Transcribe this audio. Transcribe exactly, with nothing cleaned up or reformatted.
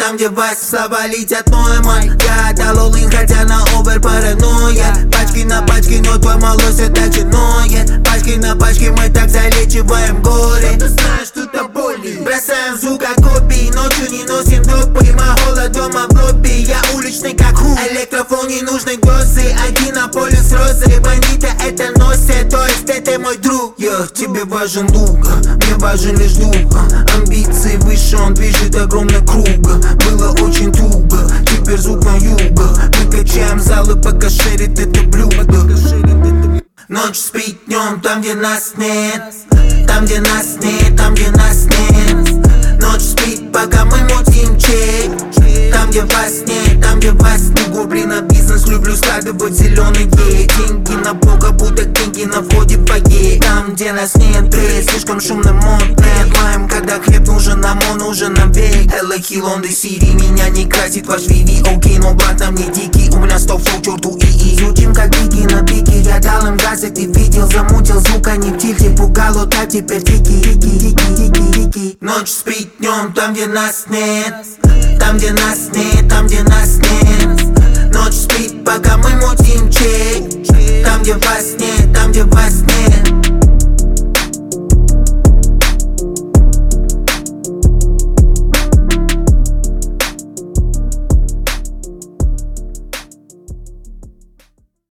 там, где вас слова летят ноймой. Я дал all-in, хотя на овер паранойя. Пачки на пачки, но твой малой все так же ноет. Пачки на пачки, мы так залечиваем горе. Ты знаешь, что это боли. Бросаем звук как копии, ночью не носим допы. Магола дома в лобби, я уличный как ху. Электрофон не нужны гости, один на поле с розой. Бандиты это носят, то есть это мой друг. Я тебе важен лук, мне важен лишь дух. Амбиции выше, он движет огромный круг. Было очень туго, теперь звук на юго. Мы качаем залы, пока шерит это блюдо. Ночь спит днем, там где нас нет. Там где нас нет, там где нас нет. Ночь спит, пока мы мутим чек. Там где вас нет, там где вас не губли на бизнес. Люблю складывать зеленые деньги на бога, будто деньги на входе в фойе. Там где нас нет, ты слишком шумно модный. Лаем, когда хлеб нужен нам, он нужен нам век. Элла Хилл, он Сири, меня не красит ваш Виви. Окей, но блат на мне дикий, у меня стоп шоу, черту и и. Звучим как Бигги на пике, я дал им газы, ты видел, замутил звук, они в тильте. Пугало, так теперь тики, рики, рики, рики, рики. Ночь спит днем, там где нас нет. Там где нас нет, там где нас нет. Ночь спит, пока мы мутим чек.